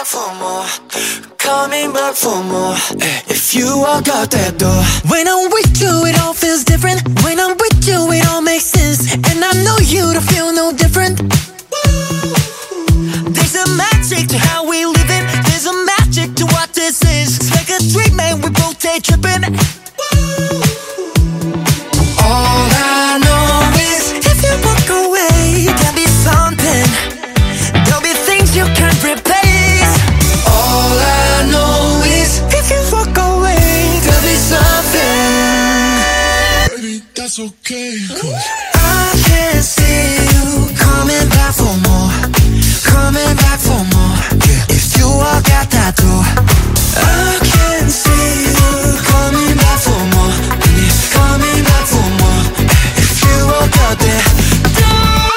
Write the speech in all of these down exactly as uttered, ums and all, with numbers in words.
for more, coming back for more. If you walk out that door, when I'm with you it all feels different. When I'm with you it all makes sense, and I know you don't feel no different. There's a magic to how we live it. There's a magic to what this is. It's like a dream and we both take tripping. All I know is if you walk away, there'll be something. There'll be things you can't replace. All I know is if you walk away, there'll be something. Baby, that's okay. I can see you coming back for more, coming back for more. If you walk out that door, I can see you coming back for more, coming back for more. If you walk out that door,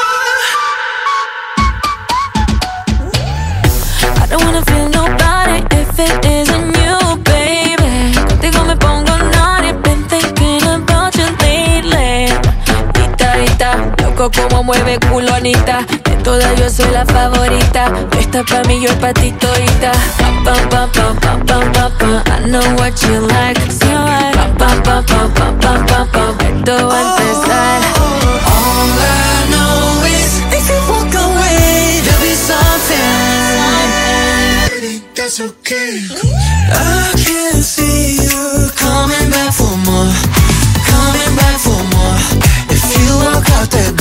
I don't wanna feel nobody if it isn't you, baby. Contigo me pongo naughty, been thinking about you lately. Ita, ita, loco como mueve culo Anita. De todas yo soy la favorita. Tú estás pa' mí, yo pa' ti todita. Pa, pa, pa, pa, pa, pa, pa. I know what you like. Sí, pa, pa, pa, pa, pa, pa, pa, pa. Esto va a empezar. all I know is if you walk away, there'll be something. Baby, that's okay. I can see you coming back for more, coming back for more. If you walk out that